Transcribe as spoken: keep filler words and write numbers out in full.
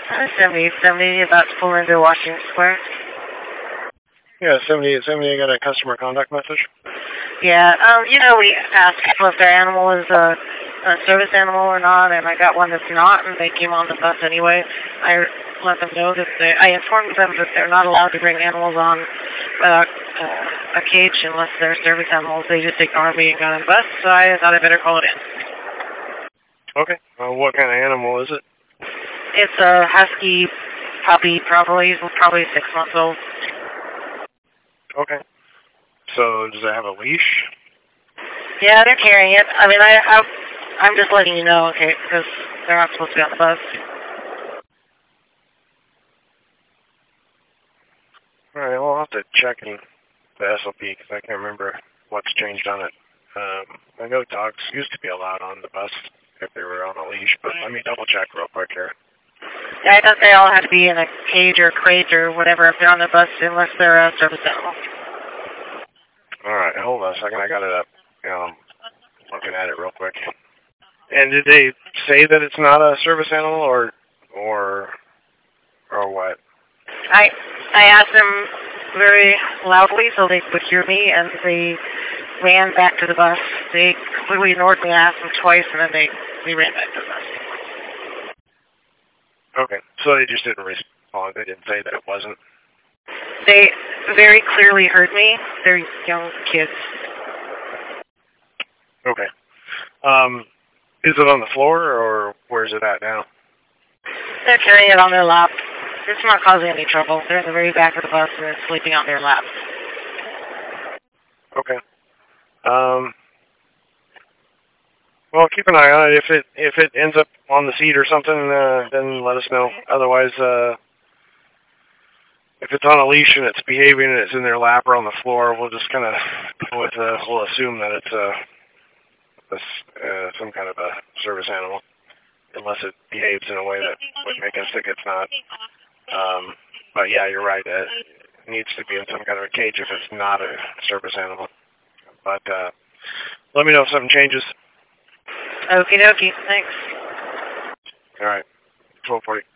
Uh, seventy, seventy, about to pull into Washington Square. Yeah, seventy-eight seventy, I got a customer contact message. Yeah, um, you know, we asked people if their animal is a, a service animal or not, and I got one that's not, and they came on the bus anyway. I let them know that they, I informed them that they're not allowed to bring animals on uh, uh, a cage unless they're service animals. They just ignored me and got on the bus, so I thought I better call it in. Okay. Uh, what kind of animal is it? It's a husky puppy, probably, probably six months old. Okay. So does it have a leash? Yeah, they're carrying it. I mean, I, I, I'm just letting you know, okay, because they're not supposed to be on the bus. All right, well, I'll have to check in the S O P because I can't remember what's changed on it. Um, I know dogs used to be allowed on the bus if they were on a leash, but let me double check real quick here. Yeah, I thought they all have to be in a cage or crate or whatever if they're on the bus unless they're a service animal. All right, hold on a second. I got it up. You know, I'm looking at it real quick. And did they say that it's not a service animal, or or or what? I I asked them very loudly so they could hear me, and they ran back to the bus. They completely ignored me. I asked them twice, and then they, they ran back to the bus. Okay, so they just didn't respond. They didn't say that it wasn't. They very clearly heard me. They're young kids. Okay. Um, is it on the floor, or where's it at now? They're carrying it on their lap. It's not causing any trouble. They're in the very back of the bus, and it's sleeping on their lap. Okay. Um, well, keep an eye on it. If it if it ends up on the seat or something, uh, then let us know. Otherwise, uh, if it's on a leash and it's behaving and it's in their lap or on the floor, we'll just kind of with uh, we'll assume that it's uh, this, uh, some kind of a service animal, unless it behaves in a way that would make us think it's not. Um, but yeah, you're right. It needs to be in some kind of a cage if it's not a service animal. But uh, let me know if something changes. Okie dokie. Thanks. All right. twelve forty.